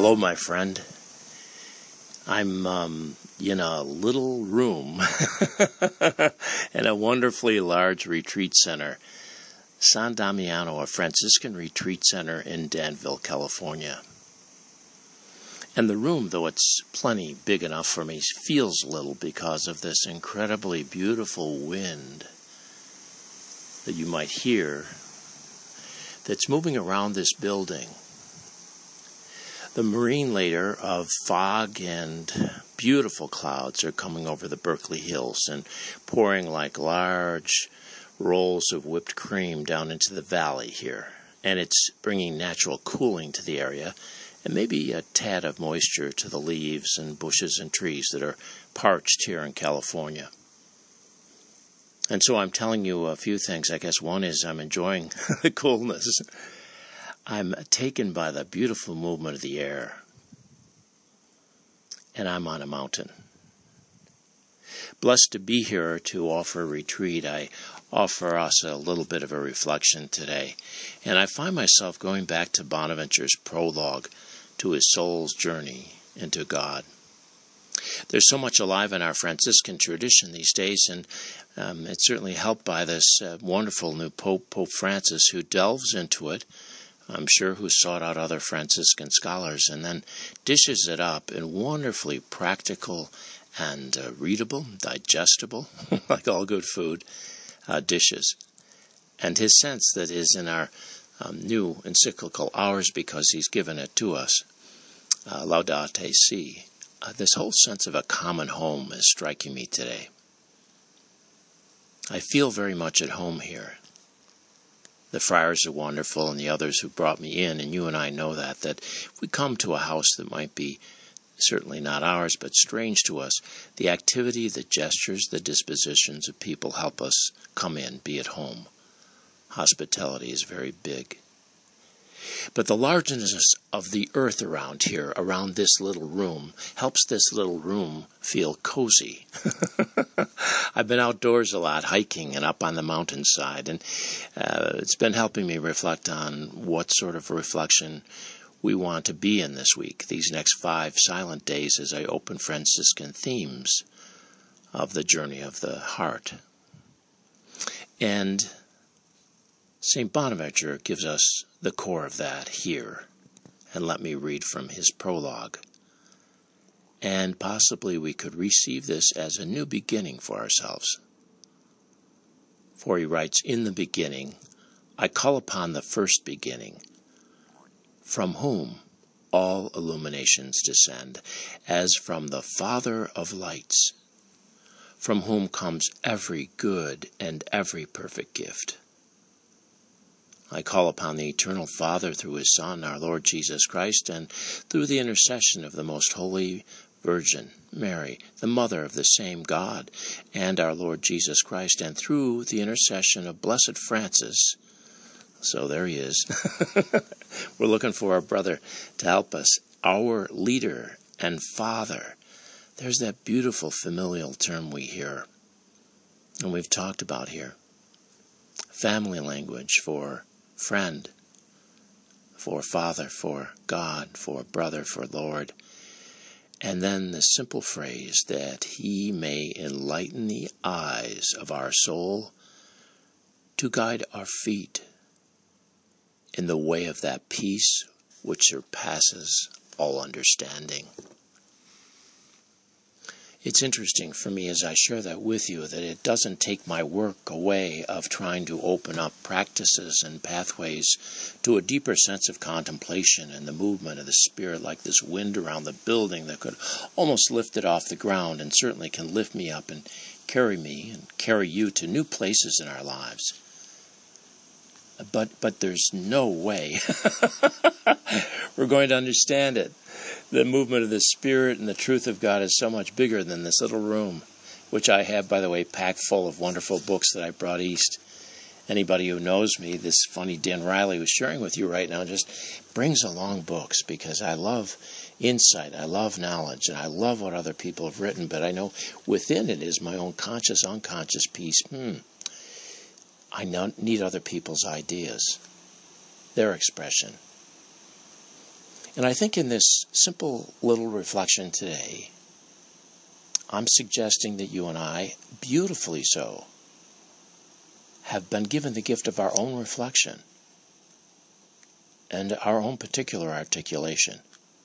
Hello, my friend. I'm in a little room in a wonderfully large retreat center, San Damiano, a Franciscan retreat center in Danville, California. And the room, though it's plenty big enough for me, feels little because of this incredibly beautiful wind that you might hear that's moving around this building. The marine layer of fog and beautiful clouds are coming over the Berkeley Hills and pouring like large rolls of whipped cream down into the valley here. And it's bringing natural cooling to the area and maybe a tad of moisture to the leaves and bushes and trees that are parched here in California. And so I'm telling you a few things. I guess one is I'm enjoying the coolness. I'm taken by the beautiful movement of the air, and I'm on a mountain. Blessed to be here to offer a retreat. I offer us a little bit of a reflection today, and I find myself going back to Bonaventure's prologue to his soul's journey into God. There's so much alive in our Franciscan tradition these days, and it's certainly helped by this wonderful new Pope, Pope Francis, who delves into it, I'm sure, who sought out other Franciscan scholars and then dishes it up in wonderfully practical and readable, digestible, like all good food, dishes. And his sense that is in our new encyclical, Ours Because He's Given It to Us, Laudate Si, this whole sense of a common home is striking me today. I feel very much at home here. The friars are wonderful, and the others who brought me in, and you and I know that if we come to a house that might be certainly not ours, but strange to us, the activity, the gestures, the dispositions of people help us come in, be at home. Hospitality is very big. But the largeness of the earth around here, around this little room, helps this little room feel cozy. I've been outdoors a lot, hiking and up on the mountainside, and it's been helping me reflect on what sort of reflection we want to be in this week, these next 5 silent days as I open Franciscan themes of the journey of the heart. And St. Bonaventure gives us the core of that here, and let me read from his prologue. And possibly we could receive this as a new beginning for ourselves. For he writes, "In the beginning, I call upon the first beginning, from whom all illuminations descend, as from the Father of lights, from whom comes every good and every perfect gift. I call upon the Eternal Father through His Son, our Lord Jesus Christ, and through the intercession of the Most Holy Virgin Mary, the Mother of the same God, and our Lord Jesus Christ, and through the intercession of Blessed Francis." So there he is. We're looking for our brother to help us, our leader and father. There's that beautiful familial term we hear, and we've talked about here. Family language for friend, for father, for God, for brother, for Lord. And then the simple phrase that He may enlighten the eyes of our soul to guide our feet in the way of that peace which surpasses all understanding. It's interesting for me as I share that with you that it doesn't take my work away of trying to open up practices and pathways to a deeper sense of contemplation and the movement of the Spirit, like this wind around the building that could almost lift it off the ground and certainly can lift me up and carry me and carry you to new places in our lives. But there's no way we're going to understand it. The movement of the Spirit and the truth of God is so much bigger than this little room, which I have, by the way, packed full of wonderful books that I brought east. Anybody who knows me, this funny Dan Riley who's sharing with you right now, just brings along books because I love insight, I love knowledge, and I love what other people have written, but I know within it is my own conscious, unconscious piece. I need other people's ideas, their expression. And I think in this simple little reflection today, I'm suggesting that you and I, beautifully so, have been given the gift of our own reflection and our own particular articulation.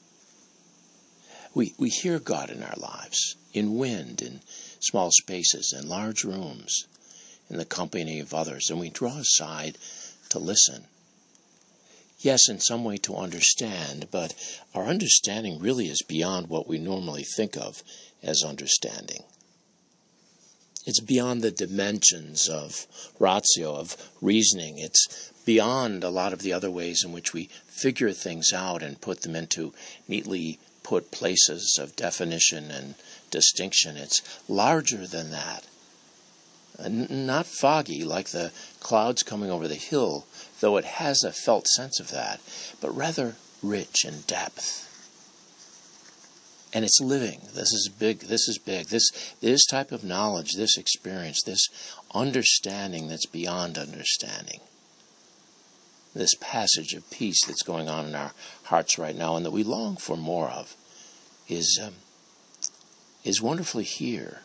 We hear God in our lives, in wind, in small spaces, in large rooms, in the company of others, and we draw aside to listen. Yes, in some way to understand, but our understanding really is beyond what we normally think of as understanding. It's beyond the dimensions of ratio, of reasoning. It's beyond a lot of the other ways in which we figure things out and put them into neatly put places of definition and distinction. It's larger than that. Not foggy like the clouds coming over the hill, though it has a felt sense of that, but rather rich in depth. And it's living. This is big. This type of knowledge, this experience, this understanding that's beyond understanding. This passage of peace that's going on in our hearts right now and that we long for more of is wonderfully here,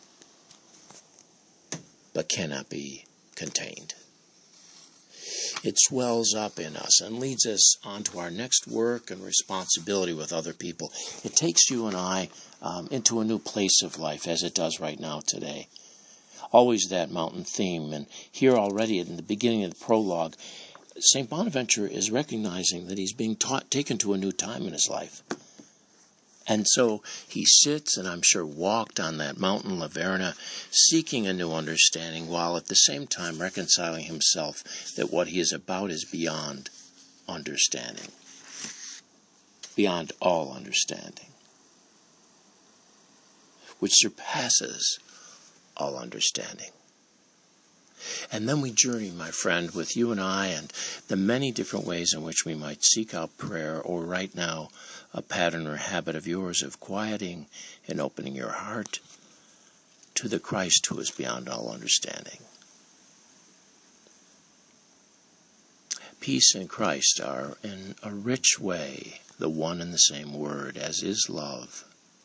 but cannot be contained. It swells up in us and leads us on to our next work and responsibility with other people. It takes you and I into a new place of life, as it does right now today. Always that mountain theme, and here already in the beginning of the prologue, St. Bonaventure is recognizing that he's being taken to a new time in his life. And so he sits, and I'm sure walked on that mountain, La Verna, seeking a new understanding, while at the same time reconciling himself that what he is about is beyond understanding, beyond all understanding, which surpasses all understanding. And then we journey, my friend, with you and I and the many different ways in which we might seek out prayer, or right now, a pattern or habit of yours of quieting and opening your heart to the Christ who is beyond all understanding. Peace and Christ are in a rich way the one and the same word, as is love.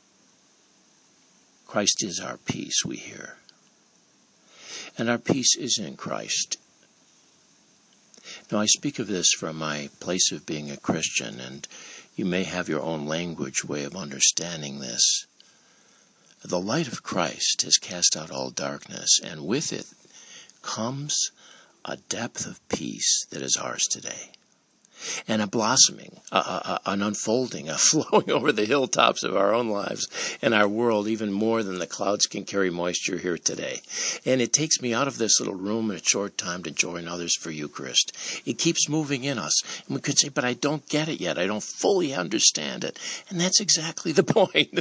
Christ is our peace, we hear. And our peace is in Christ. Now, I speak of this from my place of being a Christian, and you may have your own language way of understanding this. The light of Christ has cast out all darkness, and with it comes a depth of peace that is ours today. And a blossoming, an unfolding, a flowing over the hilltops of our own lives and our world, even more than the clouds can carry moisture here today. And it takes me out of this little room in a short time to join others for Eucharist. It keeps moving in us. And we could say, but I don't get it yet. I don't fully understand it. And that's exactly the point.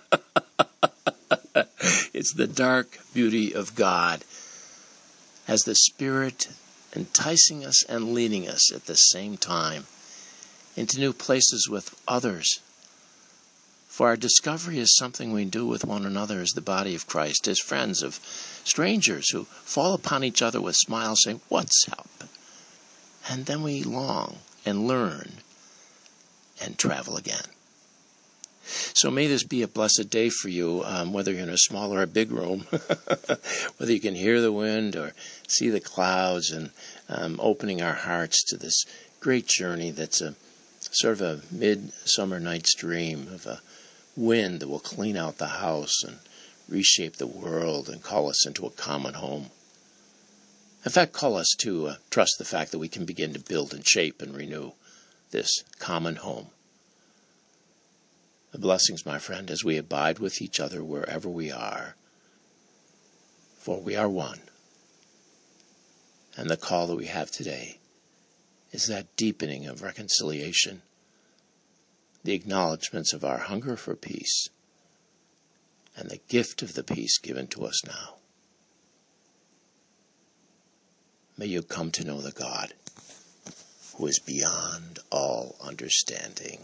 It's the dark beauty of God as the Spirit enticing us and leading us at the same time into new places with others. For our discovery is something we do with one another as the body of Christ, as friends of strangers who fall upon each other with smiles saying, "What's up?" And then we long and learn and travel again. So may this be a blessed day for you, whether you're in a small or a big room, whether you can hear the wind or see the clouds, and opening our hearts to this great journey that's a sort of a midsummer night's dream of a wind that will clean out the house and reshape the world and call us into a common home. In fact, call us to trust the fact that we can begin to build and shape and renew this common home. The blessings, my friend, as we abide with each other wherever we are, for we are one. And the call that we have today is that deepening of reconciliation, the acknowledgments of our hunger for peace, and the gift of the peace given to us now. May you come to know the God who is beyond all understanding.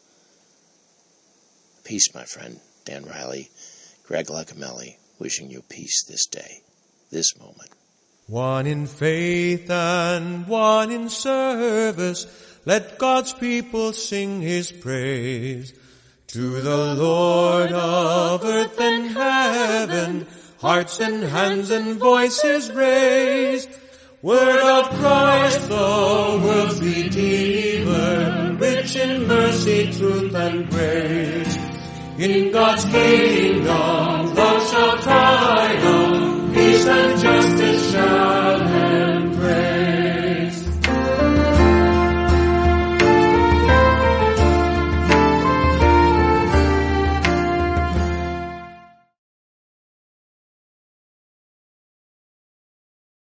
Peace, my friend. Dan Riley, Greg Lacamelli, wishing you peace this day, this moment. One in faith and one in service, Let God's people sing his praise. To the Lord of earth and heaven, hearts and hands and voices raise. Word of Christ, the world's Redeemer, rich in mercy, truth, and grace. In God's kingdom, love shall triumph, peace and justice shall have.